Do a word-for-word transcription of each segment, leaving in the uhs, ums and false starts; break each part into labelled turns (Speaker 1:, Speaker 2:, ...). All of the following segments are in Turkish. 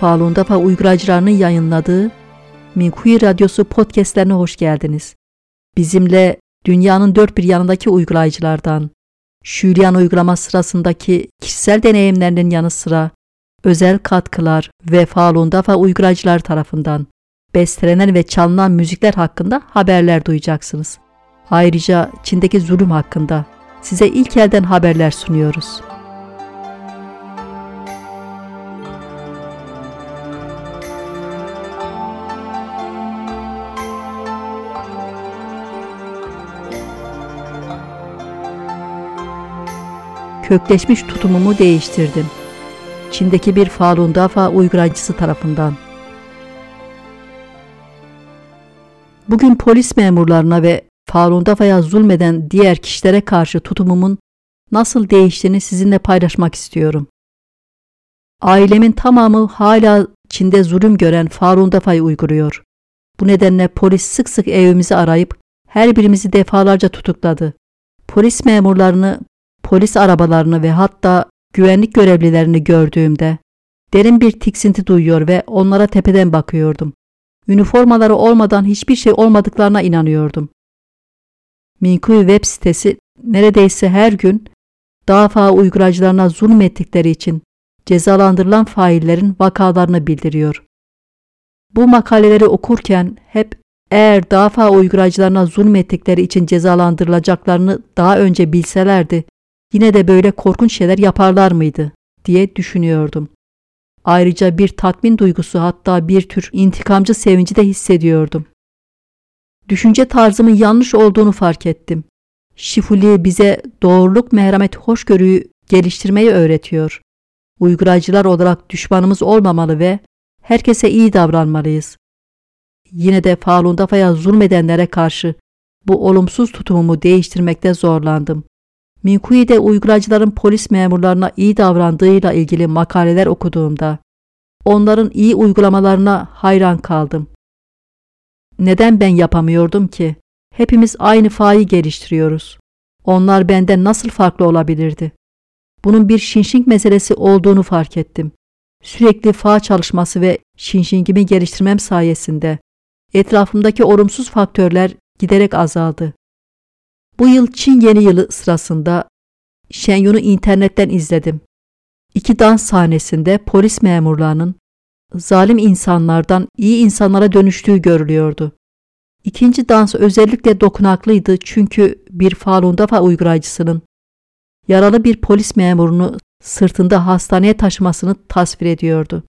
Speaker 1: Falun Dafa uygulayıcılarının yayınladığı Minkuyi Radyosu podcastlerine hoş geldiniz. Bizimle dünyanın dört bir yanındaki uygulayıcılardan, Şüliyan uygulama sırasındaki kişisel deneyimlerinin yanı sıra özel katkılar ve Falun Dafa uygulayıcılar tarafından bestelenen ve çalınan müzikler hakkında haberler duyacaksınız. Ayrıca Çin'deki zulüm hakkında size ilk elden haberler sunuyoruz. Kökleşmiş tutumumu değiştirdim. Çin'deki bir Falun Dafa uygulayıcısı tarafından. Bugün polis memurlarına ve Falun Dafa'ya zulmeden diğer kişilere karşı tutumumun nasıl değiştiğini sizinle paylaşmak istiyorum. Ailemin tamamı hala Çin'de zulüm gören Falun Dafa'yı uyguluyor. Bu nedenle polis sık sık evimizi arayıp her birimizi defalarca tutukladı. Polis memurlarını, polis arabalarını ve hatta güvenlik görevlilerini gördüğümde derin bir tiksinti duyuyor ve onlara tepeden bakıyordum. Üniformaları olmadan hiçbir şey olmadıklarına inanıyordum. Minkuyi web sitesi neredeyse her gün Dafa uygulayıcılarına zulmettikleri için cezalandırılan faillerin vakalarını bildiriyor. Bu makaleleri okurken hep eğer Dafa uygulayıcılarına zulmettikleri için cezalandırılacaklarını daha önce bilselerdi, yine de böyle korkunç şeyler yaparlar mıydı diye düşünüyordum. Ayrıca bir tatmin duygusu, hatta bir tür intikamcı sevinci de hissediyordum. Düşünce tarzımın yanlış olduğunu fark ettim. Şifuli bize doğruluk, merhamet, hoşgörüyü geliştirmeyi öğretiyor. Uygulayıcılar olarak düşmanımız olmamalı ve herkese iyi davranmalıyız. Yine de Falun Dafa'ya zulmedenlere karşı bu olumsuz tutumumu değiştirmekte zorlandım. Minkuyi'de uygulayıcıların polis memurlarına iyi davrandığıyla ilgili makaleler okuduğumda onların iyi uygulamalarına hayran kaldım. Neden ben yapamıyordum ki? Hepimiz aynı fa'yı geliştiriyoruz. Onlar benden nasıl farklı olabilirdi? Bunun bir şinşing meselesi olduğunu fark ettim. Sürekli fa çalışması ve şinşingimi geliştirmem sayesinde etrafımdaki olumsuz faktörler giderek azaldı. Bu yıl Çin Yeni Yılı sırasında Shenyun'u internetten izledim. İki dans sahnesinde polis memurlarının zalim insanlardan iyi insanlara dönüştüğü görülüyordu. İkinci dans özellikle dokunaklıydı çünkü bir Falun Dafa uygulayıcısının yaralı bir polis memurunu sırtında hastaneye taşımasını tasvir ediyordu.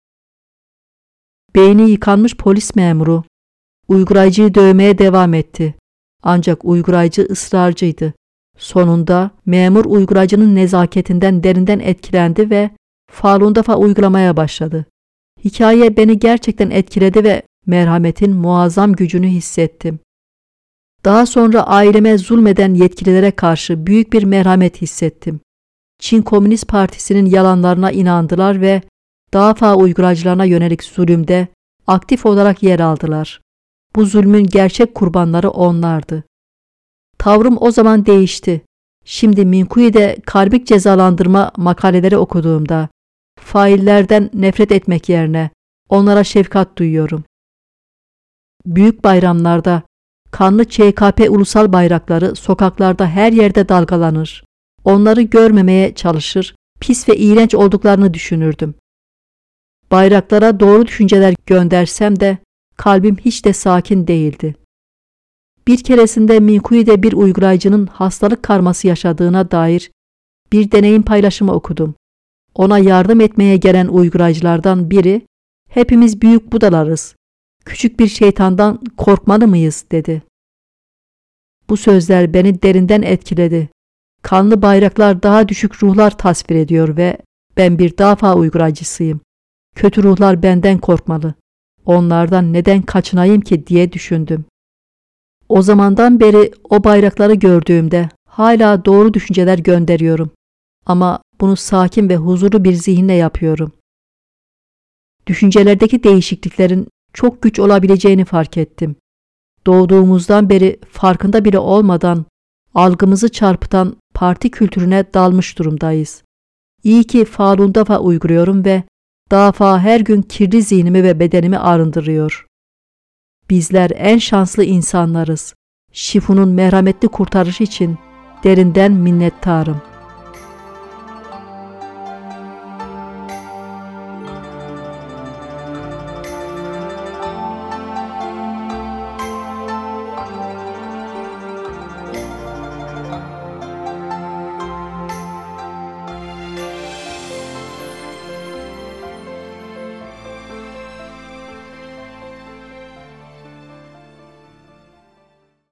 Speaker 1: Beyni yıkanmış polis memuru uygulayıcıyı dövmeye devam etti. Ancak uygulayıcı ısrarcıydı. Sonunda memur uygulayıcının nezaketinden derinden etkilendi ve Falun Dafa uygulamaya başladı. Hikaye beni gerçekten etkiledi ve merhametin muazzam gücünü hissettim. Daha sonra aileme zulmeden yetkililere karşı büyük bir merhamet hissettim. Çin Komünist Partisi'nin yalanlarına inandılar ve Dafa uygulayıcılarına yönelik zulümde aktif olarak yer aldılar. Bu zulmün gerçek kurbanları onlardı. Tavrım o zaman değişti. Şimdi Minkuyi'de karbik cezalandırma makaleleri okuduğumda faillerden nefret etmek yerine onlara şefkat duyuyorum. Büyük bayramlarda kanlı Ç K P ulusal bayrakları sokaklarda her yerde dalgalanır. Onları görmemeye çalışır, pis ve iğrenç olduklarını düşünürdüm. Bayraklara doğru düşünceler göndersem de kalbim hiç de sakin değildi. Bir keresinde Minkuyi'de bir uygulayıcının hastalık karması yaşadığına dair bir deneyim paylaşımı okudum. Ona yardım etmeye gelen uygulayıcılardan biri, "Hepimiz büyük Budalarız. Küçük bir şeytandan korkmalı mıyız?" dedi. Bu sözler beni derinden etkiledi. Kanlı bayraklar daha düşük ruhlar tasvir ediyor ve ben bir Dafa uygulayıcısıyım. Kötü ruhlar benden korkmalı. Onlardan neden kaçınayım ki diye düşündüm. O zamandan beri o bayrakları gördüğümde hala doğru düşünceler gönderiyorum. Ama bunu sakin ve huzurlu bir zihinle yapıyorum. Düşüncelerdeki değişikliklerin çok güç olabileceğini fark ettim. Doğduğumuzdan beri farkında bile olmadan algımızı çarpıtan parti kültürüne dalmış durumdayız. İyi ki Falun Dafa uyguluyorum ve Dava her gün kirli zihnimi ve bedenimi arındırıyor. Bizler en şanslı insanlarız. Şifu'nun merhametli kurtarışı için derinden minnettarım.